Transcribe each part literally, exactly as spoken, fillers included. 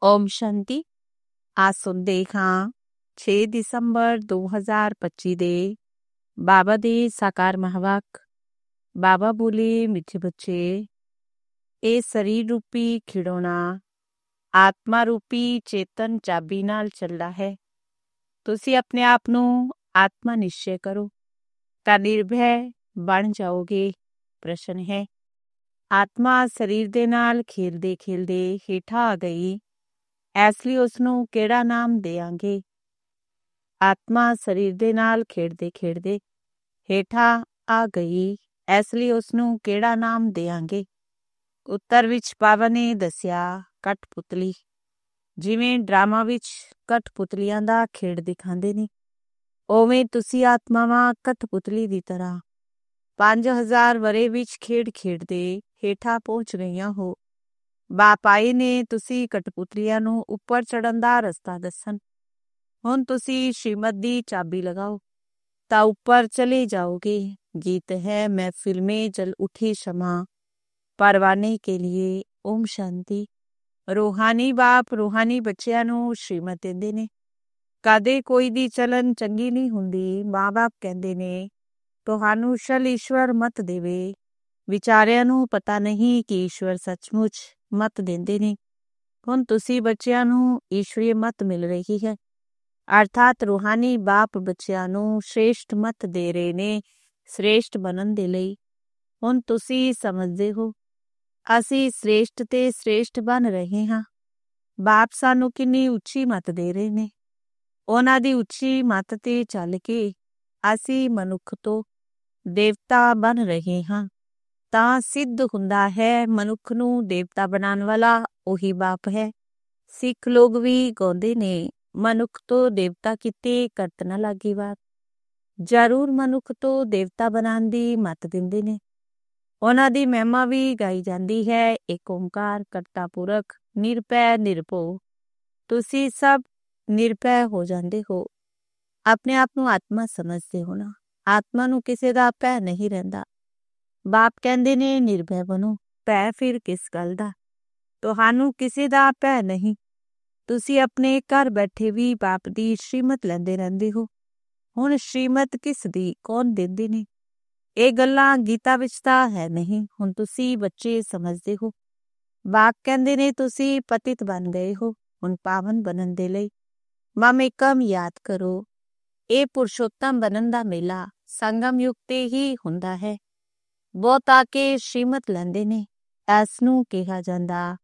ਓਮ ਸ਼ਾਂਤੀ। ਅੱਜ ਸੁਣਦੇ ਹਾਂ ਛੇ ਦਸੰਬਰ ਦੋ ਹਜ਼ਾਰ ਪੱਚੀ ਦੇ ਬਾਬਾ ਦੇ ਸਾਕਾਰ ਮਹਾਵਾਕ। ਬਾਬਾ ਬੋਲੇ, ਮਿੱਠੇ ਬੱਚੇ, ਇਹ ਸਰੀਰ ਰੂਪੀ ਖਿਡੌਣਾ ਆਤਮਾ ਰੂਪੀ ਚੇਤਨ ਚਾਬੀ ਨਾਲ ਚੱਲਦਾ ਹੈ। ਤੁਸੀਂ ਆਪਣੇ ਆਪ ਨੂੰ ਆਤਮਾ ਨਿਸ਼ਚੈ ਕਰੋ ਤਾਂ ਨਿਰਭੈ ਬਣ ਜਾਓਗੇ। ਪ੍ਰਸ਼ਨ ਹੈ, ਆਤਮਾ ਸਰੀਰ ਦੇ ਨਾਲ ਖੇਲਦੇ ਖੇਲਦੇ ਹੇਠਾਂ ਆ ਗਈ, ਇਸ ਲਈ ਉਸਨੂੰ ਕਿਹੜਾ ਨਾਮ ਦੇਵਾਂਗੇ? ਆਤਮਾ ਸਰੀਰ ਦੇ ਨਾਲ ਖੇਡਦੇ ਖੇਡਦੇ ਹੇਠਾਂ ਆ ਗਈ, ਇਸ ਲਈ ਉਸਨੂੰ ਕਿਹੜਾ ਨਾਮ ਦੇਵਾਂਗੇ? ਉੱਤਰ ਵਿੱਚ ਬਾਬਾ ਨੇ ਦੱਸਿਆ, ਕਠਪੁਤਲੀ। ਜਿਵੇਂ ਡਰਾਮਾ ਵਿੱਚ ਕਠਪੁਤਲੀਆਂ ਦਾ ਖੇਡ ਦਿਖਾਉਂਦੇ ਨੇ, ਉਵੇਂ ਤੁਸੀਂ ਆਤਮਾਵਾਂ ਕਠਪੁਤਲੀ ਦੀ ਤਰ੍ਹਾਂ ਪੰਜ ਹਜ਼ਾਰ ਵਰੇ ਵਿੱਚ ਖੇਡ ਖੇਡਦੇ ਹੇਠਾਂ ਪਹੁੰਚ ਗਈਆਂ ਹੋ। ਬਾਪ ਆਏ ਨੇ ਤੁਸੀਂ ਕਠਪੁਤਲੀਆਂ ਨੂੰ ਉੱਪਰ ਚੜ੍ਹਨ ਦਾ ਰਸਤਾ ਦੱਸਣ। ਹੁਣ ਤੁਸੀਂ ਸ਼੍ਰੀਮਤ ਦੀ ਚਾਬੀ ਲਗਾਓ ਤਾਂ ਉੱਪਰ ਚਲੇ ਜਾਓਗੇ। ਗੀਤ ਹੈ, ਮਹਿਫਿਲ ਮੇਂ ਜਲ ਉਠੀ ਸ਼ਮਾ ਪਰਵਾਨੇ ਕੇ ਲੀਏ। ਓਮ ਸ਼ਾਂਤੀ। ਰੂਹਾਨੀ ਬਾਪ ਰੂਹਾਨੀ ਬੱਚਿਆਂ ਨੂੰ ਸ਼੍ਰੀਮਤ ਦਿੰਦੇ ਨੇ। ਕਦੇ ਕੋਈ ਦੀ ਚਲਨ ਚੰਗੀ ਨਹੀਂ ਹੁੰਦੀ। ਮਾਂ ਬਾਪ ਕਹਿੰਦੇ ਨੇ ਤੁਹਾਨੂੰ ਸ਼ਲ ਈਸ਼ਵਰ ਮਤ ਦੇਵੇ। ਵਿਚਾਰਿਆਂ ਨੂੰ ਪਤਾ ਨਹੀਂ ਕਿ ਈਸ਼ਵਰ ਸੱਚਮੁੱਚ ਮਤ ਦਿੰਦੇ ਨੇ। ਹੁਣ ਤੁਸੀਂ ਬੱਚਿਆਂ ਨੂੰ ਈਸ਼ਵਰੀ ਮਤ ਮਿਲ ਰਹੀ ਹੈ, ਅਰਥਾਤ ਰੂਹਾਨੀ ਬਾਪ ਬੱਚਿਆਂ ਨੂੰ ਸ਼੍ਰੇਸ਼ਟ ਮਤ ਦੇ ਰਹੇ ਨੇ, ਸ਼੍ਰੇਸ਼ਟ ਬਣਨ ਦੇ ਲਈ। ਹੁਣ ਤੁਸੀਂ ਸਮਝਦੇ ਹੋ ਅਸੀਂ ਸ਼੍ਰੇਸ਼ਟ ਤੇ ਸ਼੍ਰੇਸ਼ਟ ਬਣ ਰਹੇ ਹਾਂ। ਬਾਪ ਸਾਨੂੰ ਕਿੰਨੀ ਉੱਚੀ ਮਤ ਦੇ ਰਹੇ ਨੇ। ਉਹਨਾਂ ਦੀ ਉੱਚੀ ਮਤ ਤੇ ਚੱਲ ਕੇ ਅਸੀਂ ਮਨੁੱਖ ਤੋਂ ਦੇਵਤਾ ਬਣ ਰਹੇ ਹਾਂ। ਤਾਂ ਸਿੱਧ ਹੁੰਦਾ ਹੈ ਮਨੁੱਖ ਨੂੰ ਦੇਵਤਾ ਬਣਾਉਣ ਵਾਲਾ ਉਹੀ ਬਾਪ ਹੈ। ਸਿੱਖ ਲੋਕ ਵੀ ਗਾਉਂਦੇ ਨੇ, ਮਨੁੱਖ ਤੋਂ ਦੇਵਤਾ ਕਿਤੇ ਕਰਤ ਨਾ ਲਾਗੀ ਬਾਤ। ਜ਼ਰੂਰ ਮਨੁੱਖ ਤੋਂ ਦੇਵਤਾ ਬਣਾਉਣ ਦੀ ਮਤ ਦਿੰਦੇ ਨੇ। ਉਹਨਾਂ ਦੀ ਮਹਿਮਾ ਵੀ ਗਾਈ ਜਾਂਦੀ ਹੈ, ਏਕ ਓਂਕਾਰ ਕਰਤਾ ਪੁਰਖ ਨਿਰਭੈ ਨਿਰਭਉ। ਤੁਸੀਂ ਸਭ ਨਿਰਭੈ ਹੋ ਜਾਂਦੇ ਹੋ, ਆਪਣੇ ਆਪ ਨੂੰ ਆਤਮਾ ਸਮਝਦੇ ਹੋ ਨਾ। ਆਤਮਾ ਨੂੰ ਕਿਸੇ ਦਾ ਭੈ ਨਹੀਂ ਰਹਿੰਦਾ। ਬਾਪ ਕਹਿੰਦੇ ਨੇ ਨਿਰਭੈ ਬਣੋ। ਭੈ ਫਿਰ ਕਿਸ ਗੱਲ ਦਾ? ਤੁਹਾਨੂੰ ਕਿਸੇ ਦਾ ਭੈ ਨਹੀਂ। ਤੁਸੀਂ ਆਪਣੇ ਘਰ ਬੈਠੇ ਵੀ ਬਾਪ ਦੀ ਸ਼੍ਰੀਮਤ ਲੈਂਦੇ ਰਹਿੰਦੇ ਹੋ। ਹੁਣ ਸ਼੍ਰੀਮਤ ਕਿਸ ਦੀ, ਕੌਣ ਦਿੰਦੇ ਨੇ? ਇਹ ਗੱਲਾਂ ਗੀਤਾ ਵਿੱਚ ਤਾਂ ਹੈ ਨਹੀਂ। ਹੁਣ ਤੁਸੀਂ ਬੱਚੇ ਸਮਝਦੇ ਹੋ। ਬਾਪ ਕਹਿੰਦੇ ਨੇ ਤੁਸੀਂ ਪਤਿਤ ਬਣ ਗਏ ਹੋ, ਹੁਣ ਪਾਵਨ ਬਣਨ ਦੇ ਲਈ ਮਮ ਏਕਮ ਯਾਦ ਕਰੋ। ਇਹ ਪੁਰਸ਼ੋਤਮ ਬਣਨ ਦਾ ਮੇਲਾ ਸੰਗਮ ਯੁੱਗ ਤੇ ਹੀ ਹੁੰਦਾ ਹੈ। ਬਹੁਤ ਆ ਕੇ ਸ਼੍ਰੀਮਤ ਲੈਂਦੇ ਨੇ, ਇਸ ਨੂੰ ਕਿਹਾ ਜਾਂਦਾ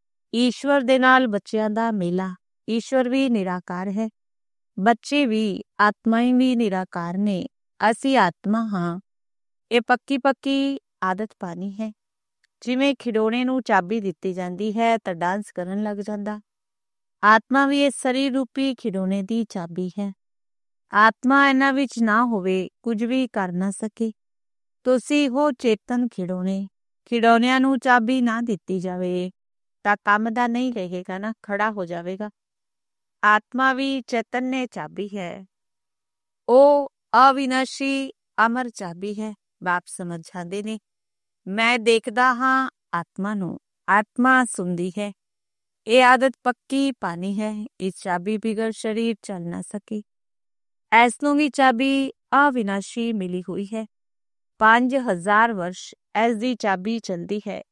ਈਸ਼ਵਰ ਦੇ ਨਾਲ ਬੱਚਿਆਂ ਦਾ ਮੇਲਾ। ਈਸ਼ਵਰ ਵੀ ਨਿਰਾਕਾਰ ਹੈ, ਬੱਚੇ ਵੀ ਆਤਮਾਈ ਵੀ ਨਿਰਾਕਾਰ ਨੇ। ਅਸੀਂ ਆਤਮਾ ਹਾਂ। ਇਹ ਪੱਕੀ ਪੱਕੀ ਆਦਤ ਪਾਣੀ ਹੈ। ਜਿਵੇਂ ਖਿਡੌਣੇ ਨੂੰ ਚਾਬੀ ਦਿੱਤੀ ਜਾਂਦੀ ਹੈ ਤਾਂ ਡਾਂਸ ਕਰਨ ਲੱਗ ਜਾਂਦਾ। ਆਤਮਾ ਵੀ ਇਹ ਸਰੀਰ ਰੂਪੀ ਖਿਡੌਣੇ ਦੀ ਚਾਬੀ ਹੈ। ਆਤਮਾ ਇਹਨਾਂ ਵਿੱਚ ਨਾ ਹੋਵੇ, ਕੁਝ ਵੀ ਕਰ ਨਾ ਸਕੇ। ਤੁਸੀਂ ਹੋ ਚੇਤਨ ਖਿਡੌਣੇ। ਖਿਡੌਣਿਆਂ ਨੂੰ ਚਾਬੀ ਨਾ ਦਿੱਤੀ ਜਾਵੇ ਤਾਂ ਕੰਮ ਦਾ ਨਹੀਂ ਰਹੇਗਾ ਨਾ, ਖੜਾ ਹੋ ਜਾਵੇਗਾ। ਆਤਮਾ ਵੀ ਚੈਤਨਯ ਚਾਬੀ ਹੈ। ਉਹ ਅਵਿਨਾਸ਼ੀ ਅਮਰ ਚਾਬੀ ਹੈ। ਬਾਪ ਸਮਝਾਉਂਦੇ ਨੇ, ਮੈਂ ਦੇਖਦਾ ਹਾਂ ਆਤਮਾ ਨੂੰ, ਆਤਮਾ ਸੁਣਦੀ ਹੈ। ਇਹ ਆਦਤ ਪੱਕੀ ਪਾਣੀ ਹੈ। ਇਸ ਚਾਬੀ ਬਿਗੜ ਸਰੀਰ ਚੱਲ ਨਾ ਸਕੇ। ਇਸ ਨੂੰ ਵੀ ਚਾਬੀ ਅਵਿਨਾਸ਼ੀ ਮਿਲੀ ਹੋਈ ਹੈ। ਪੰਜ ਹਜ਼ਾਰ ਵਰਸ਼ ਇਸ ਦੀ ਚਾਬੀ ਚਲਦੀ ਹੈ।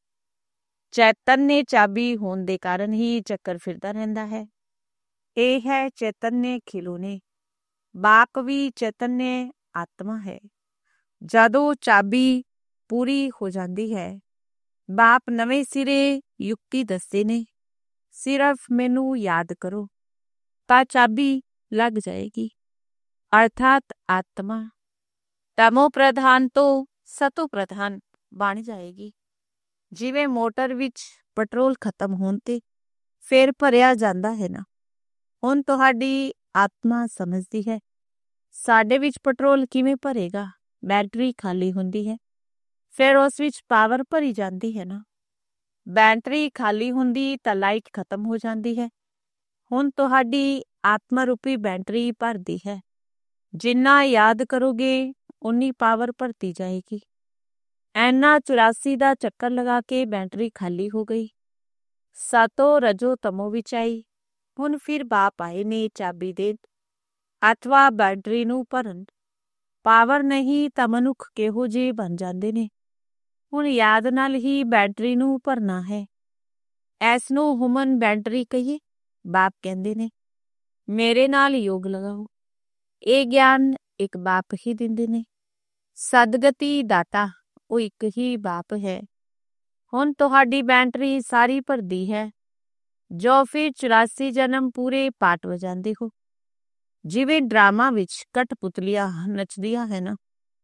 ਚੈਤਨਯ ਚਾਬੀ ਹੋਣ ਦੇ ਕਾਰਨ ਹੀ ਚੱਕਰ ਫਿਰਦਾ ਰਹਿੰਦਾ ਹੈ। ਇਹ ਹੈ ਚੈਤਨਯ ਖਿਡੌਣੇ। ਬਾਪ ਵੀ ਚੈਤਨਯ ਆਤਮਾ ਹੈ। ਜਦੋਂ ਚਾਬੀ ਪੂਰੀ ਹੋ ਜਾਂਦੀ ਹੈ, ਬਾਪ ਨਵੇਂ ਸਿਰੇ ਯੁਕਤੀ ਦੱਸਦੇ ਨੇ, ਸਿਰਫ ਮੈਨੂੰ ਯਾਦ ਕਰੋ ਤਾਂ ਚਾਬੀ ਲੱਗ ਜਾਏਗੀ। ਅਰਥਾਤ ਆਤਮਾ ਤਮੋ ਪ੍ਰਧਾਨ ਤੋਂ ਸਤੋ ਪ੍ਰਧਾਨ ਬਣ ਜਾਏਗੀ। ਜਿਵੇਂ ਮੋਟਰ ਵਿੱਚ ਪੈਟਰੋਲ ਖਤਮ ਹੋਣ ਤੇ ਫਿਰ ਭਰਿਆ ਜਾਂਦਾ ਹੈ ਨਾ। ਹੁਣ ਤੁਹਾਡੀ ਆਤਮਾ ਸਮਝਦੀ ਹੈ ਸਾਡੇ ਵਿੱਚ ਪੈਟਰੋਲ ਕਿਵੇਂ ਭਰੇਗਾ। ਬੈਟਰੀ ਖਾਲੀ ਹੁੰਦੀ ਹੈ, ਫਿਰ ਉਸ ਵਿੱਚ ਪਾਵਰ ਭਰੀ ਜਾਂਦੀ ਹੈ ਨਾ। ਬੈਟਰੀ ਖਾਲੀ ਹੁੰਦੀ ਤਾਂ ਲਾਈਟ ਖਤਮ ਹੋ ਜਾਂਦੀ ਹੈ। ਹੁਣ ਤੁਹਾਡੀ ਆਤਮਾ ਰੂਪੀ ਬੈਟਰੀ ਭਰਦੀ ਹੈ। ਜਿੰਨਾ ਯਾਦ ਕਰੋਗੇ ਉਨੀ ਪਾਵਰ ਭਰਤੀ ਜਾਏਗੀ। ਐਨਾ ਚੁਰਾਸੀ ਦਾ ਚੱਕਰ ਲਗਾ ਕੇ ਬੈਟਰੀ ਖਾਲੀ ਹੋ ਗਈ। ਸਤੋ ਰਜੋ ਤਮੋ ਵਿੱਚ ਆਈ। ਹੁਣ ਫਿਰ ਬਾਪ ਆਏ ਨੇ ਚਾਬੀ ਦੇਣ ਅਥਵਾ ਬੈਟਰੀ ਨੂੰ ਭਰਨ। ਪਾਵਰ ਨਹੀਂ ਤਾਂ ਮਨੁੱਖ ਕਿਹੋ ਜਿਹੇ ਬਣ ਜਾਂਦੇ ਨੇ। ਹੁਣ ਯਾਦ ਨਾਲ ਹੀ ਬੈਟਰੀ ਨੂੰ ਭਰਨਾ ਹੈ। ਇਸ ਨੂੰ ਹੁਮਨ ਬੈਟਰੀ ਕਹੀਏ। ਬਾਪ ਕਹਿੰਦੇ ਨੇ ਮੇਰੇ ਨਾਲ ਯੋਗ ਲਗਾਓ। ਇਹ ਗਿਆਨ ਇੱਕ ਬਾਪ ਹੀ ਦਿੰਦੇ ਨੇ। ਸਦਗਤੀ ਦਾਤਾ ਉਹ ਇੱਕ ਹੀ ਬਾਪ ਹੈ। ਹੁਣ ਤੁਹਾਡੀ ਬੈਟਰੀ ਸਾਰੀ ਭਰਦੀ ਹੈ ਜੋ ਫਿਰ ਚੁਰਾਸੀ ਜਨਮ ਪੂਰੇ ਪਾਟ ਵਜਾਉਂਦੇ ਹੋ। ਜਿਵੇਂ ਡਰਾਮਾ ਵਿੱਚ ਕਠਪੁਤਲੀਆਂ ਨੱਚਦੀਆਂ ਹੈ ਨਾ,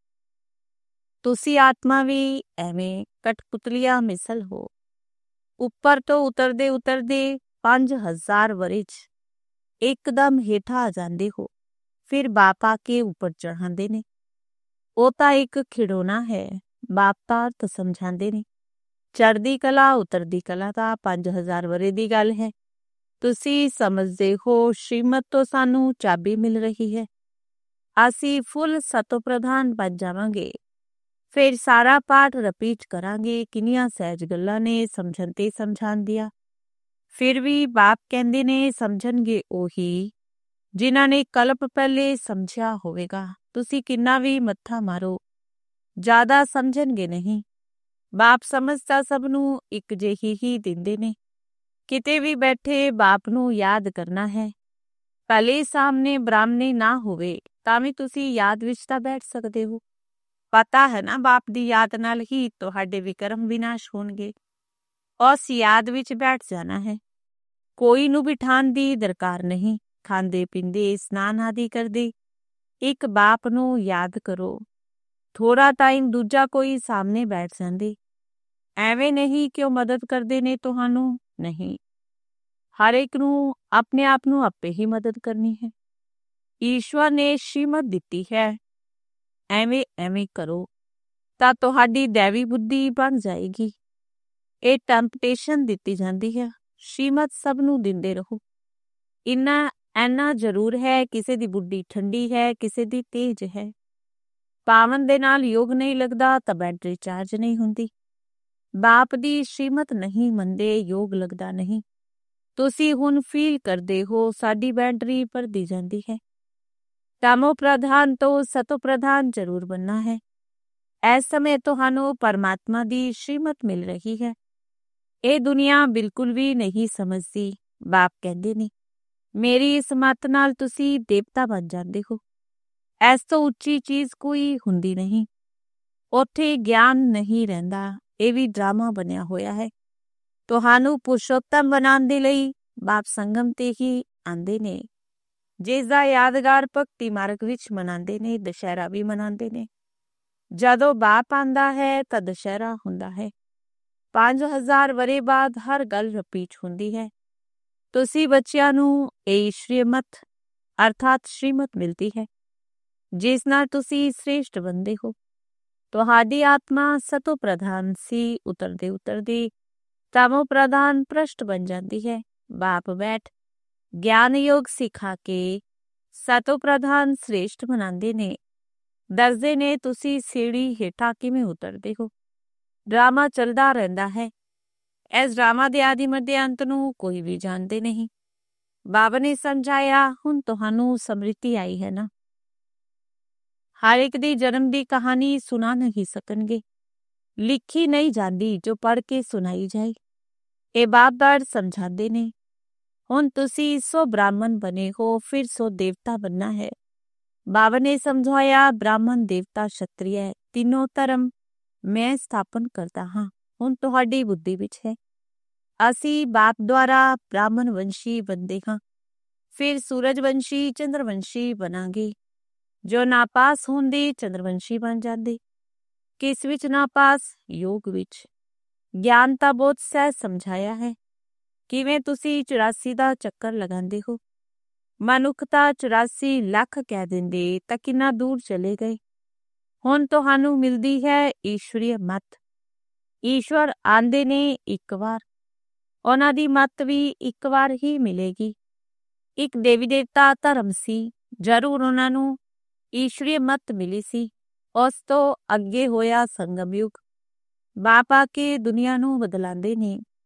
ਤੁਸੀਂ ਆਤਮਾ ਵੀ ਐਵੇਂ ਕਠਪੁਤਲੀਆਂ ਮਿਸਲ ਹੋ। ਉੱਪਰ ਤੋਂ ਉਤਰਦੇ ਉਤਰਦੇ ਪੰਜ ਹਜ਼ਾਰ ਵਰੇ 'ਚ ਇੱਕਦਮ ਹੇਠਾਂ ਆ ਜਾਂਦੇ ਹੋ। ਫਿਰ ਬਾਪ ਆ ਕੇ ਉੱਪਰ ਚੜ੍ਹਾਉਂਦੇ ਨੇ। ਉਹ ਤਾਂ ਇੱਕ ਖਿਡੌਣਾ ਹੈ। ਬਾਪ ਤਾਂ ਅਰਥ ਸਮਝਾਉਂਦੇ ਨੇ। ਚੜ੍ਹਦੀ ਕਲਾ ਉਤਰਦੀ ਕਲਾ ਤਾਂ ਪੰਜ ਹਜ਼ਾਰ ਵਰੇ ਦੀ ਗੱਲ ਹੈ। ਤੁਸੀਂ ਸਮਝਦੇ ਹੋ ਸ਼੍ਰੀਮਤ ਤੋਂ ਸਾਨੂੰ ਚਾਬੀ ਮਿਲ ਰਹੀ ਹੈ। ਅਸੀਂ ਫੁੱਲ ਸਤੋ ਪ੍ਰਧਾਨ ਬਣ ਜਾਵਾਂਗੇ। ਫਿਰ ਸਾਰਾ ਪਾਠ ਰਿਪੀਟ ਕਰਾਂਗੇ। ਕਿੰਨੀਆਂ ਸਹਿਜ ਗੱਲਾਂ ਨੇ ਸਮਝਣ ਤੇ ਸਮਝਾਉਣ ਦੀਆਂ। ਫਿਰ ਵੀ ਬਾਪ ਕਹਿੰਦੇ ਨੇ ਸਮਝਣਗੇ ਉਹੀ ਜਿਨ੍ਹਾਂ ਨੇ ਕਲਪ ਪਹਿਲੇ ਸਮਝਿਆ ਹੋਵੇਗਾ। ਤੁਸੀਂ ਕਿੰਨਾ ਵੀ ਮੱਥਾ ਮਾਰੋ ਜ਼ਿਆਦਾ ਸਮਝਣਗੇ ਨਹੀਂ। ਬਾਪ ਸਮਝ ਤਾਂ ਸਭ ਨੂੰ ਇੱਕ ਜਿਹੀ ਹੀ ਦਿੰਦੇ ਨੇ। ਕਿਤੇ ਵੀ ਬੈਠੇ ਬਾਪ ਨੂੰ ਯਾਦ ਕਰਨਾ ਹੈ। ਭਲੇ ਸਾਹਮਣੇ ਬ੍ਰਾਹਮਣੀ ਨਾ ਹੋਵੇ ਤਾਂ ਵੀ ਤੁਸੀਂ ਯਾਦ ਵਿੱਚ ਤਾਂ ਬੈਠ ਸਕਦੇ ਹੋ। ਪਤਾ ਹੈ ਨਾ ਬਾਪ ਦੀ ਯਾਦ ਨਾਲ ਹੀ ਤੁਹਾਡੇ ਵਿਕਰਮ ਵਿਨਾਸ਼ ਹੋਣਗੇ। ਉਸ ਯਾਦ ਵਿੱਚ ਬੈਠ ਜਾਣਾ ਹੈ। ਕੋਈ ਨੂੰ ਬਿਠਾਉਣ ਦੀ ਦਰਕਾਰ ਨਹੀਂ। ਖਾਂਦੇ ਪੀਂਦੇ ਇਸ਼ਨਾਨ ਆਦਿ ਕਰਦੇ ਇੱਕ ਬਾਪ ਨੂੰ ਯਾਦ ਕਰੋ। ਥੋੜਾ ਟਾਈਮ ਦੂਜਾ ਕੋਈ ਸਾਹਮਣੇ ਬੈਠ ਜਾਂਦੇ। ਐਵੇਂ ਨਹੀਂ ਕਿ ਉਹ ਮਦਦ ਕਰਦੇ ਨੇ ਤੁਹਾਨੂੰ, ਨਹੀਂ। ਹਰ ਇੱਕ ਨੂੰ ਆਪਣੇ ਆਪ ਨੂੰ ਆਪੇ ਹੀ ਮਦਦ ਕਰਨੀ ਹੈ। ਈਸ਼ਵਰ ਨੇ ਸ਼੍ਰੀਮਤ ਦਿੱਤੀ ਹੈ, ਐਵੇਂ ਐਵੇਂ ਕਰੋ ਤਾਂ ਤੁਹਾਡੀ ਦੈਵੀ ਬੁੱਧੀ ਬਣ ਜਾਏਗੀ। ਇਹ ਟੈਂਪਟੇਸ਼ਨ ਦਿੱਤੀ ਜਾਂਦੀ ਹੈ। ਸ਼੍ਰੀਮਤ ਸਭ ਨੂੰ ਦਿੰਦੇ ਰਹੋ। ਇੰਨਾ ਇੰਨਾ ਜ਼ਰੂਰ ਹੈ ਕਿਸੇ ਦੀ ਬੁੱਧੀ ਠੰਡੀ ਹੈ, ਕਿਸੇ ਦੀ ਤੇਜ਼ ਹੈ। ਪਾਵਨ ਦੇ ਨਾਲ ਯੋਗ ਨਹੀਂ ਲੱਗਦਾ ਤਾਂ ਬੈਟਰੀ ਚਾਰਜ ਨਹੀਂ ਹੁੰਦੀ। ਬਾਪ ਦੀ ਸ਼੍ਰੀਮਤ ਨਹੀਂ ਮੰਨਦੇ, ਯੋਗ ਲੱਗਦਾ ਨਹੀਂ। ਤੁਸੀਂ ਹੁਣ ਫੀਲ ਕਰਦੇ ਹੋ ਸਾਡੀ ਬੈਟਰੀ ਭਰਦੀ ਜਾਂਦੀ ਹੈ। ਤਮੋ ਪ੍ਰਧਾਨ ਤੋਂ ਸਤੋ ਪ੍ਰਧਾਨ ਜ਼ਰੂਰ ਬਣਨਾ ਹੈ। ਇਸ ਸਮੇਂ ਤੁਹਾਨੂੰ ਪਰਮਾਤਮਾ ਦੀ ਸ਼੍ਰੀਮਤ ਮਿਲ ਰਹੀ ਹੈ। ਇਹ ਦੁਨੀਆ ਬਿਲਕੁਲ ਵੀ ਨਹੀਂ ਸਮਝਦੀ। ਬਾਪ ਕਹਿੰਦੇ ਨੇ ਮੇਰੀ ਇਸ ਮੱਤ ਨਾਲ ਤੁਸੀਂ ਦੇਵਤਾ ਬਣ ਜਾਂਦੇ ਹੋ। ਇਸ ਤੋਂ ਉੱਚੀ ਚੀਜ਼ ਕੋਈ ਹੁੰਦੀ ਨਹੀਂ। ਉੱਥੇ ਗਿਆਨ ਨਹੀਂ ਰਹਿੰਦਾ। ਇਹ ਵੀ ਡਰਾਮਾ ਬਣਿਆ ਹੋਇਆ ਹੈ। ਤੁਹਾਨੂੰ ਪੁਰਸ਼ੋਤਮ ਬਣਾਉਣ ਦੇ ਲਈ ਬਾਪ ਸੰਗਮ ਤੇ ਹੀ ਆਉਂਦੇ ਨੇ। ਜਿਸ ਦਾ ਯਾਦਗਾਰ ਭਗਤੀ ਮਾਰਗ ਵਿੱਚ ਮਨਾਉਂਦੇ ਨੇ, ਦੁਸ਼ਹਿਰਾ ਵੀ ਮਨਾਉਂਦੇ ਨੇ। ਜਦੋਂ ਬਾਪ ਆਉਂਦਾ ਹੈ ਤਾਂ ਦੁਸ਼ਹਿਰਾ ਹੁੰਦਾ ਹੈ। ਪੰਜ ਹਜ਼ਾਰ ਵਰੇ ਬਾਅਦ ਹਰ ਗੱਲ ਰਿਪੀਟ ਹੁੰਦੀ ਹੈ। ਤੁਸੀਂ ਬੱਚਿਆਂ ਨੂੰ ਇਹ ਸ਼੍ਰੀਮਤ ਅਰਥਾਤ ਸ਼੍ਰੀਮਤ ਮਿਲਦੀ ਹੈ ਜਿਸ ਨਾਲ ਤੁਸੀਂ ਸ੍ਰੇਸ਼ਟ ਬਣਦੇ ਹੋ। ਤੁਹਾਡੀ ਆਤਮਾ ਸਤੋ ਪ੍ਰਧਾਨ ਸੀ, ਉਤਰਦੇ ਉਤਰਦੇ ਤਮੋ ਪ੍ਰਧਾਨ ਭ੍ਰਸ਼ਟ ਬਣ ਜਾਂਦੀ ਹੈ। ਬਾਪ ਬੈਠ ਗਿਆਨ ਯੋਗ ਸਿਖਾ ਕੇ ਸਤੋ ਪ੍ਰਧਾਨ ਸ੍ਰੇਸ਼ਟ ਬਣਾਉਂਦੇ ਨੇ। ਦੱਸਦੇ ਨੇ ਤੁਸੀਂ ਸੀੜੀ ਹੇਠਾਂ ਕਿਵੇਂ ਉਤਰਦੇ ਹੋ। ਡਰਾਮਾ ਚੱਲਦਾ ਰਹਿੰਦਾ ਹੈ। ਇਸ ਡਰਾਮਾ ਦੇ ਆਦਿ ਮੱਧ ਅੰਤ ਨੂੰ ਕੋਈ ਵੀ ਜਾਣਦੇ ਨਹੀਂ। ਬਾਬਾ ਨੇ ਸਮਝਾਇਆ ਹੁਣ ਤੁਹਾਨੂੰ ਸਮ੍ਰਿਤੀ ਆਈ ਹੈ ਨਾ। ਹਰ ਇੱਕ ਦੀ ਜਨਮ ਦੀ ਕਹਾਣੀ ਸੁਣਾ ਨਹੀਂ ਸਕਣਗੇ। ਲਿਖੀ ਨਹੀਂ ਜਾਂਦੀ ਜੋ ਪੜ੍ਹ ਕੇ ਸੁਣਾਈ ਜਾਏ। ਇਹ ਬਾਪ ਦਾਰ ਸਮਝਾਉਂਦੇ ਨੇ ਹੁਣ ਤੁਸੀਂ ਸੋ ਬ੍ਰਾਹਮਣ ਬਣੇ ਹੋ, ਫਿਰ ਸੋ ਦੇਵਤਾ ਬਣਨਾ ਹੈ। ਬਾਬਾ ਨੇ ਸਮਝਾਇਆ ਬ੍ਰਾਹਮਣ ਦੇਵਤਾ ਸ਼ਤਰੀਆ ਤਿੰਨੋਂ ਧਰਮ ਮੈਂ ਸਥਾਪਨ ਕਰਦਾ ਹਾਂ। ਹੁਣ ਤੁਹਾਡੀ ਬੁੱਧੀ ਵਿੱਚ ਹੈ। ਅਸੀਂ ਬਾਪ ਦੁਆਰਾ ਬ੍ਰਾਹਮਣ ਵੰਸ਼ੀ ਬਣਦੇ ਹਾਂ। ਫਿਰ ਸੂਰਜਵੰਸ਼ੀ ਚੰਦਰਵੰਸ਼ੀ ਬਣਾਂਗੇ। ਜੋ ਨਾਪਾਸ ਹੁੰਦੇ ਚੰਦਰਵੰਸ਼ੀ ਬਣ ਜਾਂਦੇ। ਕਿਸ ਵਿੱਚ ਨਾਪਾਸ? ਯੋਗ ਵਿੱਚ। ਗਿਆਨ ਤਾਂ ਬਹੁਤ ਸਹਿਜ ਸਮਝਾਇਆ ਹੈ। ਕਿਵੇਂ ਤੁਸੀਂ ਚੁਰਾਸੀ ਦਾ ਚੱਕਰ ਲਗਾਉਂਦੇ ਹੋ। ਮਨੁੱਖ ਤਾਂ ਚੁਰਾਸੀ ਲੱਖ ਕਹਿ ਦਿੰਦੇ ਤਾਂ ਕਿੰਨਾ ਦੂਰ ਚਲੇ ਗਏ। ਹੁਣ ਤੁਹਾਨੂੰ ਮਿਲਦੀ ਹੈ ਈਸ਼ਵਰੀ ਮੱਤ। ਈਸ਼ਵਰ ਆਂਦੇ ਨੇ ਇੱਕ ਵਾਰ, ਉਹਨਾਂ ਦੀ ਮੱਤ ਵੀ ਇੱਕ ਵਾਰ ਹੀ ਮਿਲੇਗੀ। ਇੱਕ ਦੇਵੀ ਦੇਵਤਾ ਧਰਮ ਸੀ, ਜ਼ਰੂਰ ਉਹਨਾਂ ਨੂੰ ਈਸ਼ਵਰੀ ਮੱਤ ਮਿਲੀ ਸੀ। ਉਸ ਤੋਂ ਅੱਗੇ ਹੋਇਆ ਸੰਗਮ ਯੁੱਗ। ਬਾਪ ਆ ਕੇ ਦੁਨੀਆ ਨੂੰ ਬਦਲਾਉਂਦੇ ਨੇ।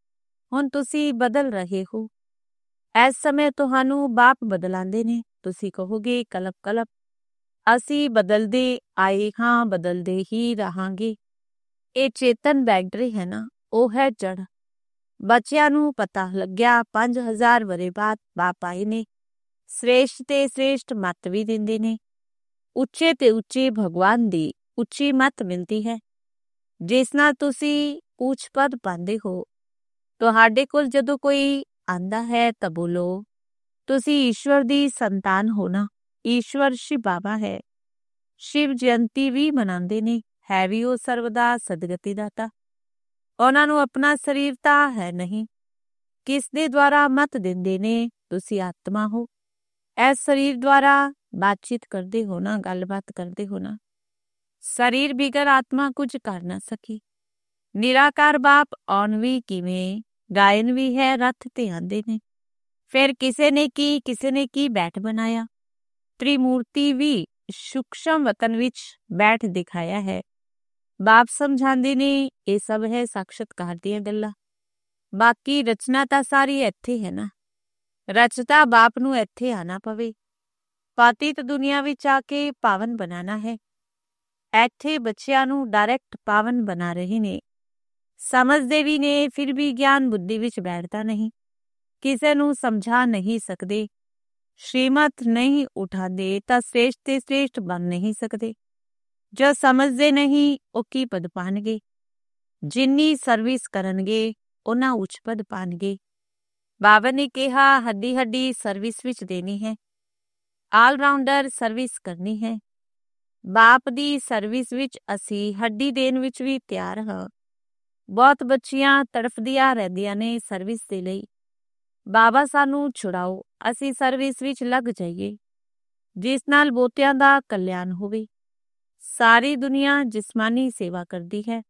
ਹੁਣ ਤੁਸੀਂ ਬਦਲ ਰਹੇ ਹੋ। ਇਸ ਸਮੇਂ ਤੁਹਾਨੂੰ ਬਾਪ ਬਦਲਾਉਂਦੇ ਨੇ। ਤੁਸੀਂ ਕਹੋਗੇ ਕਲਪ ਕਲਪ ਅਸੀਂ ਬਦਲਦੇ ਆਏ ਹਾਂ, ਬਦਲਦੇ ਹੀ ਰਹਾਂਗੇ। ਇਹ ਚੇਤਨ ਬੈਟਰੀ ਹੈ ਨਾ, ਉਹ ਹੈ ਜੜ। ਬੱਚਿਆਂ ਨੂੰ ਪਤਾ ਲੱਗਿਆ ਪੰਜ ਹਜ਼ਾਰ ਵਰੇ ਬਾਅਦ ਬਾਪ ਆਏ ਨੇ। ਸ੍ਰੇਸ਼ਟ ਤੇ ਸ੍ਰੇਸ਼ਟ ਮੱਤ ਵੀ ਦਿੰਦੇ ਨੇ। ਉੱਚੇ ਤੇ ਉੱਚੇ ਭਗਵਾਨ ਦੀ ਉੱਚੀ ਮੱਤ ਮਿਲਦੀ ਹੈ, ਜਿਸ ਨਾਲ ਤੁਸੀਂ ਉੱਚ ਪਦ ਪਾਉਂਦੇ ਹੋ। ਤੁਹਾਡੇ ਕੋਲ ਜਦੋਂ ਕੋਈ ਆਂਦਾ ਹੈ ਤਾਂ ਬੋਲੋ ਤੁਸੀਂ ਈਸ਼ਵਰ ਦੀ ਸੰਤਾਨ ਹੋ ਨਾ। ਈਸ਼ਵਰ ਸ਼ਿਵ ਬਾਬਾ ਹੈ। ਸ਼ਿਵ ਜਯੰਤੀ ਵੀ ਮਨਾਉਂਦੇ ਨੇ। ਹੈ ਵੀ ਉਹ ਸਰਵਦਾ ਸਦਗਤੀ ਦਾਤਾ। ਉਹਨਾਂ ਨੂੰ ਆਪਣਾ ਸਰੀਰ ਤਾਂ ਹੈ ਨਹੀਂ। ਕਿਸ ਦੇ ਦੁਆਰਾ ਮਤ ਦਿੰਦੇ ਨੇ? ਤੁਸੀਂ ਆਤਮਾ ਹੋ। ਇਸ ਸਰੀਰ ਦੁਆਰਾ ਬਾਤਚੀਤ ਕਰਦੇ ਹੋ ਨਾ, ਗੱਲਬਾਤ ਕਰਦੇ ਹੋ ਨਾ। ਸਰੀਰ ਬਿਗਰ ਆਤਮਾ ਕੁਝ ਕਰ ਨਾ ਸਕੀ। ਨਿਰਾਕਾਰ ਬਾਪ ਆਉਣ ਵੀ ਕਿਵੇਂ, ਗਾਇਨ ਵੀ ਹੈ, ਰੱਥ ਤੇ ਆਂਦੇ ਨੇ। ਫਿਰ ਕਿਸੇ ਨੇ ਕੀ ਕਿਸੇ ਨੇ ਕੀ ਬੈਠ ਬਣਾਇਆ। ਤ੍ਰਿਮੂਰਤੀ ਵੀ ਸੂਖਸ਼ਮ ਵਤਨ ਵਿੱਚ ਬੈਠ ਦਿਖਾਇਆ ਹੈ। ਬਾਪ ਸਮਝਾਉਂਦੇ ਨੇ ਇਹ ਸਭ ਹੈ ਸਾਖਸ਼ਾਤਕਾਰ ਦੀਆਂ ਗੱਲਾਂ। ਬਾਕੀ ਰਚਨਾ ਤਾਂ ਸਾਰੀ ਇੱਥੇ ਹੈ ਨਾ। ਰਚਤਾ ਬਾਪ ਨੂੰ ਇੱਥੇ ਆਣਾ ਪਵੇ। ਪਾਤਿਤ ਦੁਨੀਆ ਵਿੱਚ ਆ ਕੇ ਪਾਵਨ ਬਣਾਣਾ ਹੈ। ਇੱਥੇ ਬੱਚਿਆਂ ਨੂੰ ਡਾਇਰੈਕਟ ਪਾਵਨ ਬਣਾ ਰਹੇ ਨੇ। ਸਮਝਦੇ ਵੀ ਨੇ, ਫਿਰ ਵੀ ਗਿਆਨ ਬੁੱਧੀ ਵਿੱਚ ਬੈਠਦਾ ਨਹੀਂ। ਕਿਸੇ ਨੂੰ ਸਮਝਾ ਨਹੀਂ ਸਕਦੇ। ਸ਼੍ਰੀਮਤ ਨਹੀਂ ਉਠਾਉਂਦੇ ਤਾਂ ਸ੍ਰੇਸ਼ਟ ਤੇ ਸ੍ਰੇਸ਼ਟ ਬਣ ਨਹੀਂ ਸਕਦੇ। ਜੋ ਸਮਝਦੇ ਨਹੀਂ ਉਹ ਕੀ ਪਦ ਪਾਣਗੇ। ਜਿੰਨੀ ਸਰਵਿਸ ਕਰਨਗੇ ਉਹਨਾਂ ਉੱਚ ਪਦ ਪਾਣਗੇ। ਬਾਬਾ ਨੇ ਕਿਹਾ ਹੱਡੀ ਹੱਡੀ ਸਰਵਿਸ ਵਿੱਚ ਦੇਣੀ ਹੈ। ਆਲ ਰਾਊਂਡਰ ਸਰਵਿਸ ਕਰਨੀ ਹੈ। ਬਾਪ ਦੀ ਸਰਵਿਸ ਵਿੱਚ ਅਸੀਂ ਹੱਡੀ ਦੇਣ ਵਿੱਚ ਵੀ ਤਿਆਰ ਹਾਂ। ਬਹੁਤ ਬੱਚੀਆਂ ਤੜਫਦੀਆਂ ਰਹਿੰਦੀਆਂ ਨੇ ਸਰਵਿਸ ਦੇ ਲਈ। ਬਾਬਾ ਸਾਨੂੰ ਛੁਡਾਓ, ਅਸੀਂ ਸਰਵਿਸ ਵਿੱਚ ਲੱਗ ਜਾਈਏ, ਜਿਸ ਨਾਲ ਬਹੁਤਿਆਂ ਦਾ ਕਲਿਆਣ ਹੋਵੇ। ਸਾਰੀ ਦੁਨੀਆ ਜਿਸਮਾਨੀ ਸੇਵਾ ਕਰਦੀ ਹੈ।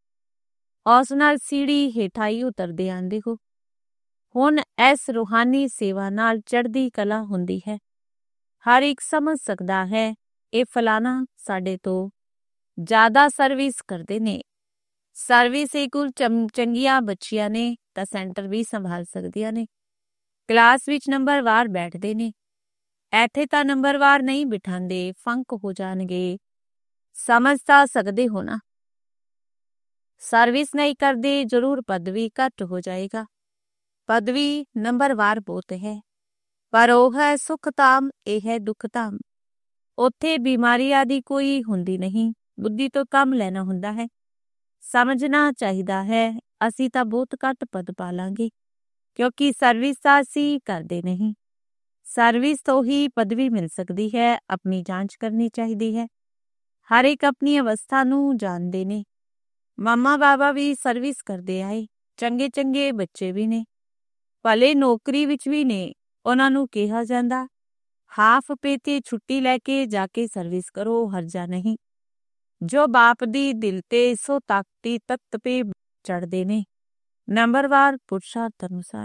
ਉਸ ਨਾਲ ਸੀੜੀ ਹੇਠਾਈ ਉਤਰਦੇ ਆਂਦੇ ਹੋ। ਹੁਣ ਇਸ ਰੂਹਾਨੀ ਸੇਵਾ ਨਾਲ ਚੜ੍ਹਦੀ ਕਲਾ ਹੁੰਦੀ ਹੈ। ਹਰ ਇੱਕ ਸਮਝ ਸਕਦਾ ਹੈ ਇਹ ਫਲਾਣਾ ਸਾਡੇ ਤੋਂ ਜ਼ਿਆਦਾ ਸਰਵਿਸ ਕਰਦੇ ਨੇ। ਸਰਵਿਸ ਇਹ ਕੁਲ ਚੰਗੀਆਂ ਬੱਚੀਆਂ ਨੇ ਤਾਂ ਸੈਂਟਰ ਵੀ ਸੰਭਾਲ ਸਕਦੀਆਂ ਨੇ। ਕਲਾਸ ਵਿੱਚ ਨੰਬਰਵਾਰ ਬੈਠਦੇ ਨੇ। ਇੱਥੇ ਤਾਂ ਨੰਬਰਵਾਰ ਨਹੀਂ ਬਿਠਾਉਂਦੇ, ਫੰਕ ਹੋ ਜਾਣਗੇ। ਸਮਝ ਤਾਂ ਸਕਦੇ ਹੋ ਨਾ। ਸਰਵਿਸ ਨਹੀਂ ਕਰਦੇ ਜ਼ਰੂਰ ਪਦਵੀ ਘੱਟ ਹੋ ਜਾਏਗਾ। ਪਦਵੀ ਨੰਬਰਵਾਰ ਬਹੁਤ ਹੈ, ਪਰ ਉਹ ਹੈ ਸੁਖ ਧਾਮ, ਇਹ ਹੈ ਦੁੱਖ ਧਾਮ। ਉੱਥੇ ਬਿਮਾਰੀ ਆਦਿ ਕੋਈ ਹੁੰਦੀ ਨਹੀਂ। ਬੁੱਧੀ ਤੋਂ ਕੰਮ ਲੈਣਾ ਹੁੰਦਾ ਹੈ। ਸਮਝਣਾ ਚਾਹੀਦਾ ਹੈ ਅਸੀਂ ਤਾਂ ਬਹੁਤ ਘੱਟ ਪਦ ਪਾ ਲਾਂਗੇ, ਕਿਉਂਕਿ ਸਰਵਿਸ ਤਾਂ ਅਸੀਂ ਕਰਦੇ ਨਹੀਂ। ਸਰਵਿਸ ਤੋਂ ਹੀ ਪਦਵੀ ਮਿਲ ਸਕਦੀ ਹੈ। ਆਪਣੀ ਜਾਂਚ ਕਰਨੀ ਚਾਹੀਦੀ ਹੈ। ਹਰ ਇੱਕ ਆਪਣੀ ਅਵਸਥਾ ਨੂੰ ਜਾਣਦੇ ਨੇ। ਮਾਮਾ ਬਾਬਾ ਵੀ ਸਰਵਿਸ ਕਰਦੇ ਆਏ। ਚੰਗੇ ਚੰਗੇ ਬੱਚੇ ਵੀ ਨੇ, ਭਲੇ ਨੌਕਰੀ ਵਿੱਚ ਵੀ ਨੇ। ਉਹਨਾਂ ਨੂੰ ਕਿਹਾ ਜਾਂਦਾ ਹਾਫ ਪੇ ਤੇ ਛੁੱਟੀ ਲੈ ਕੇ ਜਾ ਕੇ ਸਰਵਿਸ ਕਰੋ, ਹਰਜਾ ਨਹੀਂ। ਜੋ ਬਾਪ ਦੀ ਦਿਲ ਤੇ ਸੋ ਤਾਕਤੀ ਤਖਤ ਪੇ ਚੜ੍ਹਦੇ ਨੇ, ਨੰਬਰਵਾਰ ਪੁਰਸ਼ਾਰਥ ਅਨੁਸਾਰ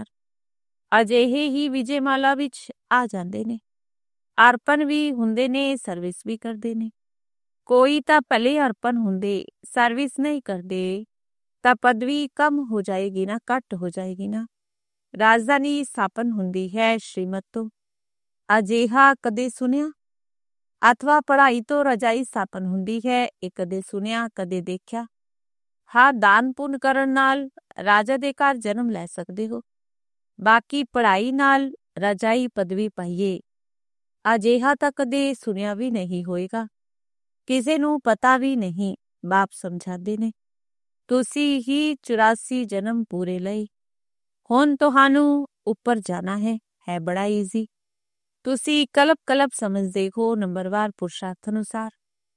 ਅਜਿਹੇ ਹੀ ਵਿਜੇਮਾਲਾ ਵਿੱਚ ਆ ਜਾਂਦੇ ਨੇ। ਅਰਪਣ ਵੀ ਹੁੰਦੇ ਨੇ, ਸਰਵਿਸ ਵੀ ਕਰਦੇ ਨੇ। ਕੋਈ ਤਾਂ ਭਲੇ ਅਰਪਣ ਹੁੰਦੇ, ਸਰਵਿਸ ਨਹੀਂ ਕਰਦੇ ਤਾਂ ਪਦਵੀ ਕਮ ਹੋ ਜਾਏਗੀ ਨਾ, ਘੱਟ ਹੋ ਜਾਏਗੀ ਨਾ। ਰਾਜਧਾਨੀ ਸਥਾਪਨ ਹੁੰਦੀ ਹੈ ਸ਼੍ਰੀਮਤ ਤੋਂ। ਅਜਿਹਾ ਕਦੇ ਸੁਣਿਆ? ਅਥਵਾ ਪੜ੍ਹਾਈ ਤੋਂ ਰਜਾਈ ਸਥਾਪਨ ਹੁੰਦੀ ਹੈ, ਇਹ ਕਦੇ ਸੁਣਿਆ, ਕਦੇ ਦੇਖਿਆ? ਹਾਂ, ਦਾਨ ਪੁੰਨ ਕਰਨ ਨਾਲ ਰਾਜਾ ਦੇ ਘਰ ਜਨਮ ਲੈ ਸਕਦੇ ਹੋ। ਬਾਕੀ ਪੜ੍ਹਾਈ ਨਾਲ ਰਜਾਈ ਪਦਵੀ ਪਾਈਏ, ਅਜਿਹਾ ਤਾਂ ਕਦੇ ਸੁਣਿਆ ਵੀ ਨਹੀਂ ਹੋਏਗਾ। ਕਿਸੇ ਨੂੰ ਪਤਾ ਵੀ ਨਹੀਂ। ਬਾਪ ਸਮਝਾਉਂਦੇ ਨੇ ਤੁਸੀਂ ਹੀ ਚੁਰਾਸੀ ਜਨਮ ਪੂਰੇ ਲਏ। ਹੁਣ ਤੁਹਾਨੂੰ ਉੱਪਰ ਜਾਣਾ ਹੈ। ਹੈ ਬੜਾ ਈਜ਼ੀ। ਤੁਸੀਂ ਕਲਪ ਕਲਪ ਸਮਝਦੇ ਹੋ ਨੰਬਰਵਾਰ ਪੁਰਸ਼ਾਰਥ ਅਨੁਸਾਰ।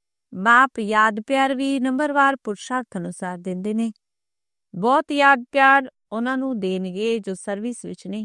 ਬਾਪ ਯਾਦ ਪਿਆਰ ਵੀ ਨੰਬਰਵਾਰ ਪੁਰਸ਼ਾਰਥ ਅਨੁਸਾਰ ਦਿੰਦੇ ਨੇ। ਬਹੁਤ ਯਾਦ ਪਿਆਰ ਉਹਨਾਂ ਨੂੰ ਦੇਣਗੇ ਜੋ ਸਰਵਿਸ ਵਿੱਚ ਨੇ।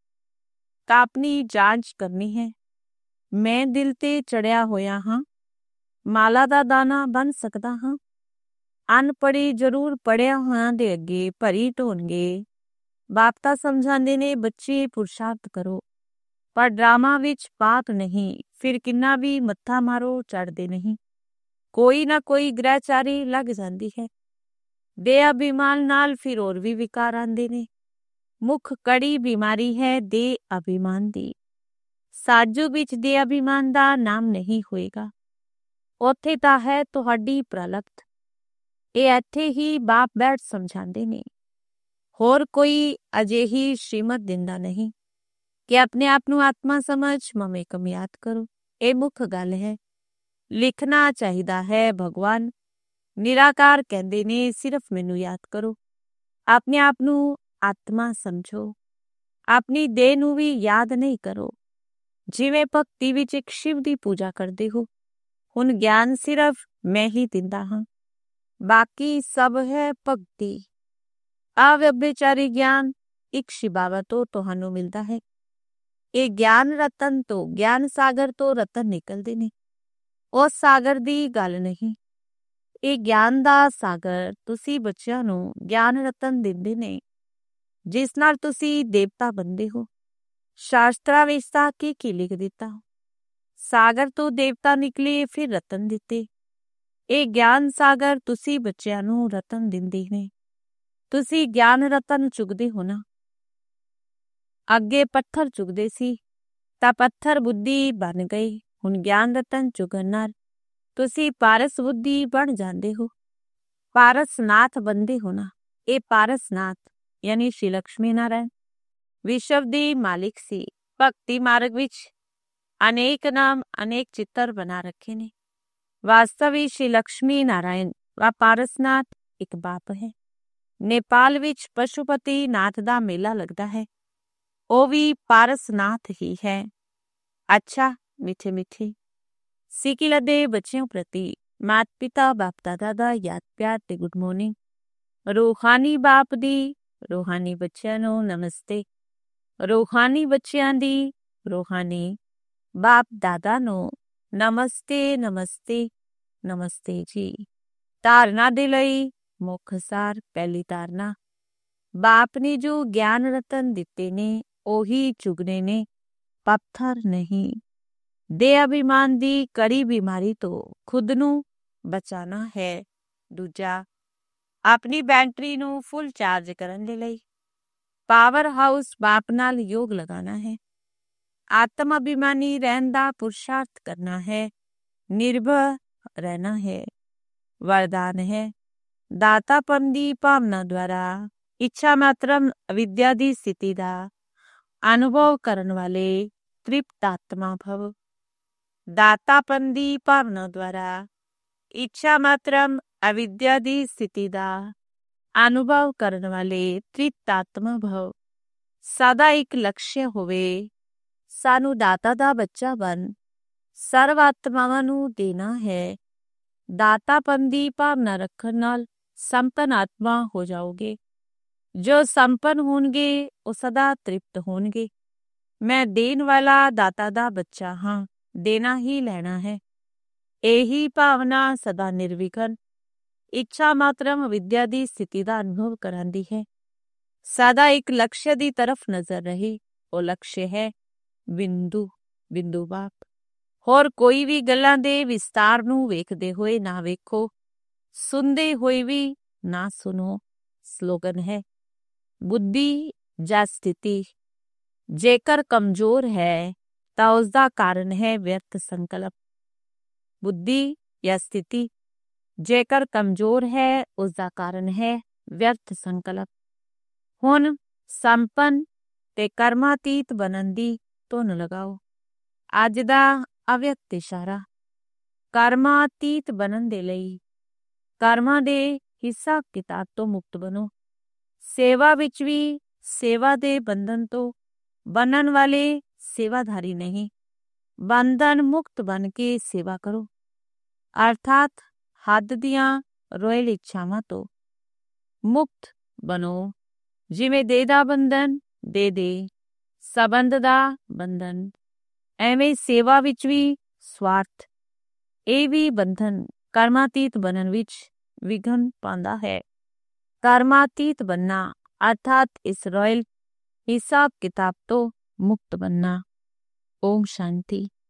ਤਾਂ ਆਪਣੀ ਜਾਂਚ ਕਰਨੀ ਹੈ। ਮੈਂ ਦਿਲ ਤੇ ਚੜਿਆ ਹੋਇਆ ਹਾਂ, ਮਾਲਾ ਦਾ ਦਾਣਾ ਬਣ ਸਕਦਾ ਹਾਂ। ਅਨਪੜ੍ਹੇ ਜ਼ਰੂਰ ਪੜ੍ਹਿਆ ਹੋਇਆਂ ਦੇ ਅੱਗੇ ਭਰੀ ਢੋਣਗੇ। ਬਾਪ ਤਾਂ ਸਮਝਾਉਂਦੇ ਨੇ ਬੱਚੇ ਪੁਰਸ਼ਾਰਥ ਕਰੋ, ਪਰ ਡਰਾਮਾ ਵਿੱਚ ਬਾਤ ਨਹੀਂ। ਫਿਰ ਕਿੰਨਾ ਵੀ ਮੱਥਾ ਮਾਰੋ ਚੜ੍ਹਦੇ ਨਹੀਂ। ਕੋਈ ਨਾ ਕੋਈ ਗ੍ਰਹਿਚਾਰੀ ਲੱਗ ਜਾਂਦੀ ਹੈ। ਬੇਅਭਿਮਾਨ ਨਾਲ ਫਿਰ ਹੋਰ ਵੀ ਵਿਕਾਰ ਆਉਂਦੇ ਨੇ। ਮੁੱਖ ਕੜੀ ਬਿਮਾਰੀ ਹੈ ਦੇ ਅਭਿਮਾਨ ਦੀ। ਸਾਜੂ ਵਿੱਚ ਦੇ ਅਭਿਮਾਨ ਦਾ ਨਾਮ ਨਹੀਂ ਹੋਏਗਾ। ਉੱਥੇ ਤਾਂ ਹੈ ਤੁਹਾਡੀ ਪ੍ਰਲਪਤ। ਇਹ ਇੱਥੇ ਹੀ ਬਾਪ ਬੈਠ ਸਮਝਾਉਂਦੇ ਨੇ। ਹੋਰ ਕੋਈ ਅਜਿਹੀ ਸ਼੍ਰੀਮਤ ਦਿੰਦਾ ਨਹੀਂ ਕਿ ਆਪਣੇ ਆਪ ਨੂੰ ਆਤਮਾ ਸਮਝ ਮਮੇਕਮ ਯਾਦ ਕਰੋ। ਇਹ ਮੁੱਖ ਗੱਲ ਹੈ। ਲਿਖਣਾ ਚਾਹੀਦਾ ਹੈ ਭਗਵਾਨ ਨਿਰਾਕਾਰ ਕਹਿੰਦੇ ਨੇ ਸਿਰਫ ਮੈਨੂੰ ਯਾਦ ਕਰੋ। ਆਪਣੇ ਆਪ ਨੂੰ ਆਤਮਾ ਸਮਝੋ। ਆਪਣੀ ਦੇਹ ਨੂੰ ਵੀ ਯਾਦ ਨਹੀਂ ਕਰੋ। ਜਿਵੇਂ ਭਗਤੀ ਵਿੱਚ ਇੱਕ ਸ਼ਿਵ ਦੀ ਪੂਜਾ ਕਰਦੇ ਹੋ। ਹੁਣ ਗਿਆਨ ਸਿਰਫ ਮੈਂ ਹੀ ਦਿੰਦਾ ਹਾਂ, ਬਾਕੀ ਸਭ ਹੈ ਭਗਤੀ। ਅਵਿਅਭਿਚਾਰੀ ਗਿਆਨ ਇੱਕ ਸ਼ਿਵਾਵਾ ਤੋਂ ਤੁਹਾਨੂੰ ਮਿਲਦਾ ਹੈ। ਇਹ ਗਿਆਨ ਰਤਨ ਤੋਂ, ਗਿਆਨ ਸਾਗਰ ਤੋਂ ਰਤਨ ਨਿਕਲਦੇ ਨੇ। ਉਸ ਸਾਗਰ ਦੀ ਗੱਲ ਨਹੀਂ। ਇਹ ਗਿਆਨ ਦਾ ਸਾਗਰ ਤੁਸੀਂ ਬੱਚਿਆਂ ਨੂੰ ਗਿਆਨ ਰਤਨ ਦਿੰਦੇ ਨੇ, ਜਿਸ ਨਾਲ ਤੁਸੀਂ ਦੇਵਤਾ ਬਣਦੇ ਹੋ। ਸ਼ਾਸਤਰਾਂ ਵਿੱਚ ਤਾਂ ਕੀ ਕੀ ਲਿਖ ਦਿੱਤਾ। ਸਾਗਰ ਤੋਂ ਦੇਵਤਾ ਨਿਕਲੇ, ਫਿਰ ਰਤਨ ਦਿੱਤੇ। ਇਹ ਗਿਆਨ ਸਾਗਰ ਤੁਸੀਂ ਬੱਚਿਆਂ ਨੂੰ ਰਤਨ ਦਿੰਦੇ ਨੇ। ਤੁਸੀਂ ਗਿਆਨ ਰਤਨ ਚੁਗਦੇ ਹੋ ਨਾ। ਅੱਗੇ ਪੱਥਰ ਚੁਗਦੇ ਸੀ ਤਾਂ ਪੱਥਰ ਬੁੱਧੀ ਬਣ ਗਈ। ਹੁਣ ਗਿਆਨ ਰਤਨ ਚੁਗਣ ਨਾਲ ਤੁਸੀਂ ਪਾਰਸ ਬੁੱਧੀ ਬਣ ਜਾਂਦੇ ਹੋ। ਪਾਰਸਨਾਥ ਬੰਦੇ ਹੋ ਨਾ। ਇਹ ਪਾਰਸਨਾਥ ਯਾਨੀ ਸ਼੍ਰੀ ਲక్ష్ਮੀ ਨਾਰਾਇਣ ਵਿਸ਼ਵ ਦੀ ਮਾਲਿਕ ਸੀ। ਭਗਤੀ ਮਾਰਗ ਵਿੱਚ ਅਨੇਕ ਨਾਮ, ਅਨੇਕ ਚਿੱਤਰ ਬਣਾ ਰੱਖੇ ਨੇ। ਵਾਸਤਵ ਵਿੱਚ ਸ਼੍ਰੀ ਲక్ష్ਮੀ ਨਾਰਾਇਣ ਵਾ ਪਾਰਸਨਾਥ ਇੱਕ ਬਾਪ ਹੈ। ਨੇਪਾਲ ਵਿੱਚ ਪਸ਼ੂਪਤੀ ਨਾਥ ਦਾ ਮੇਲਾ ਲੱਗਦਾ ਹੈ। ਉਹ ਵੀ ਪਾਰਸਨਾਥ ਹੀ ਹੈ। ਅੱਛਾ ਮਿੱਠੇ ਮਿੱਠੇ ਸਿੱਕਿਲ ਦੇ ਬੱਚਿਆਂ ਪ੍ਰਤੀ ਮਾਤ ਪਿਤਾ ਬਾਪ ਦਾਦਾ ਦਾ ਯਾਦ ਪਿਆਰ ਤੇ ਗੁੱਡ ਮਾਰਨਿੰਗ। ਰੂਹਾਨੀ ਬਾਪ ਦੀ ਰੂਹਾਨੀ ਬੱਚਿਆਂ ਨੂੰ ਨਮਸਤੇ। ਰੂਹਾਨੀ ਬੱਚਿਆਂ ਦੀ ਰੂਹਾਨੀ ਬਾਪ ਦਾਦਾ ਨੂੰ ਨਮਸਤੇ ਨਮਸਤੇ ਨਮਸਤੇ ਜੀ। ਧਾਰਨਾ ਦੇ ਲਈ ਮੁੱਖ ਸਾਰ। ਪਹਿਲੀ ਧਾਰਨਾ, ਬਾਪ ਨੇ ਜੋ ਗਿਆਨ ਰਤਨ ਦਿੱਤੇ ਨੇ ਉਹੀ ਚੁਗਨੇ ਨੇ, ਪੱਥਰ ਨਹੀਂ। ਦੇ ਅਭਿਮਾਨ ਦੀ ਕੜੀ ਬਿਮਾਰੀ ਤੋਂ ਖੁਦ ਨੂੰ ਬਚਾਉਣਾ ਹੈ। ਦੂਜਾ, ਆਪਣੀ ਬੈਟਰੀ ਨੂੰ ਫੁੱਲ ਚਾਰਜ ਕਰਨ ਦੇ ਲਈ ਪਾਵਰ ਹਾਊਸ ਬਾਪ ਨਾਲ ਯੋਗ ਲਗਾਉਣਾ ਹੈ। ਆਤਮ ਅਭਿਮਾਨੀ ਰਹਿਣ ਦਾ ਪੁਰਸ਼ਾਰਥ ਕਰਨਾ ਹੈ। ਨਿਰਭੈ ਰਹਿਣਾ ਹੈ। ਵਰਦਾਨ ਹੈ, ਦਾਤਾਪਨ ਦੀ ਭਾਵਨਾ ਦੁਆਰਾ ਇੱਛਾ ਮਾਤਰਮ ਅਵਿਦਿਆ ਦੀ ਸਥਿਤੀ ਦਾ ਅਨੁਭਵ ਕਰਨ ਵਾਲੇ ਤ੍ਰਿਪਤ ਆਤਮਾ ਭਵ। ਦਾਤਾਪਨ ਦੀ ਭਾਵਨਾ ਦੁਆਰਾ ਇੱਛਾ ਮਾਤਰਮ ਅਵਿਦਿਆ ਦੀ ਸਥਿਤੀ ਦਾ ਅਨੁਭਵ ਕਰਨ ਵਾਲੇ ਤ੍ਰਿਪਤ ਆਤਮਾ ਭਵ। ਸਦਾ ਇੱਕ ਲਕਸ਼ ਹੋਵੇ, ਸਾਨੂੰ ਦਾਤਾ ਦਾ ਬੱਚਾ ਬਣ ਸਰਵ ਆਤਮਾਵਾਂ ਨੂੰ ਦੇਣਾ ਹੈ। ਦਾਤਾਪਨ ਦੀ ਭਾਵਨਾ ਰੱਖਣ ਨਾਲ ਸੰਪਨ ਆਤਮਾ ਹੋ ਜਾਓਗੇ। ਜੋ ਸੰਪਨ ਹੋਣਗੇ ਉਹ ਸਦਾ ਤ੍ਰਿਪਤ ਹੋਣਗੇ। ਮੈਂ ਦੇਣ ਵਾਲਾ ਦਾਤਾ ਦਾ ਬੱਚਾ ਹਾਂ, ਦੇਣਾ ਹੀ ਲੈਣਾ ਹੈ। ਇਹੀ ਭਾਵਨਾ ਸਦਾ ਨਿਰਵਿਘਨ ਇੱਛਾ ਮਾਤਰਮ ਵਿਦਿਆ ਦੀ ਸਥਿਤੀ ਦਾ ਅਨੁਭਵ ਕਰਾਂਦੀ ਹੈ। ਸਦਾ ਇੱਕ ਲਕਸ਼ ਦੀ ਤਰਫ ਨਜ਼ਰ ਰਹੇ। ਉਹ ਲਕਸ਼ ਹੈ ਬਿੰਦੂ, ਬਿੰਦੂ ਬਾਪ। ਹੋਰ ਕੋਈ ਵੀ ਗੱਲਾਂ ਦੇ ਵਿਸਤਾਰ ਨੂੰ ਵੇਖਦੇ ਹੋਏ ਨਾ ਵੇਖੋ, ਸੁਣਦੇ ਹੋਏ ਵੀ ਨਾ ਸੁਣੋ। ਸਲੋਗਨ ਹੈ, ਬੁੱਧੀ ਜਾਂ ਸਥਿਤੀ ਜੇਕਰ ਕਮਜ਼ੋਰ ਹੈ ਤਾਂ ਉਸਦਾ ਕਾਰਨ ਹੈ ਵਿਅਰਥ ਸੰਕਲਪ। ਬੁੱਧੀ ਜਾਂ ਸਥਿਤੀ ਜੇਕਰ ਕਮਜ਼ੋਰ ਹੈ ਉਸਦਾ ਕਾਰਨ ਹੈ ਵਿਅਰਥ ਸੰਕਲਪ। ਹੁਣ ਸੰਪਨ ਤੇ ਕਰਮਾਤੀਤ ਬਣਨ ਦੀ ਧੁਨ ਲਗਾਓ। ਅੱਜ ਦਾ ਅਵਿਅਕਤ ਇਸ਼ਾਰਾ, ਕਰਮਾਤੀਤ ਬਣਨ ਦੇ ਲਈ ਕਰਮਾਂ ਦੇ ਹਿਸਾਬ ਕਿਤਾਬ ਤੋਂ ਮੁਕਤ ਬਣੋ। ਸੇਵਾ ਵਿੱਚ ਵੀ ਸੇਵਾ ਦੇ ਬੰਧਨ ਤੋਂ ਬਣਨ ਵਾਲੇ ਸੇਵਾਧਾਰੀ ਨਹੀਂ, ਬੰਧਨ ਮੁਕਤ ਬਣ ਕੇ ਸੇਵਾ ਕਰੋ। ਅਰਥਾਤ ਹੱਦ ਦੀਆਂ ਰੋਇਲ ਇੱਛਾਵਾਂ ਤੋਂ ਮੁਕਤ ਬਣੋ। ਜਿਵੇਂ ਦੇਹ ਦਾ ਬੰਧਨ ਦੇ ਦੇ ਸੰਬੰਧ ਦਾ ਬੰਧਨ, ਐਵੇਂ ਸੇਵਾ ਵਿੱਚ ਵੀ ਸਵਾਰਥ, ਇਹ ਵੀ ਬੰਧਨ ਕਰਮਾਤੀਤ ਬਣਨ ਵਿੱਚ ਵਿਘਨ ਪਾਉਂਦਾ ਹੈ। ਕਰਮਾਤੀਤ ਬਣਨਾ ਅਰਥਾਤ ਇਸ ਰੋਇਲ ਹਿਸਾਬ ਕਿਤਾਬ ਤੋਂ ਮੁਕਤ ਬਣਨਾ। ਓਮ ਸ਼ਾਂਤੀ।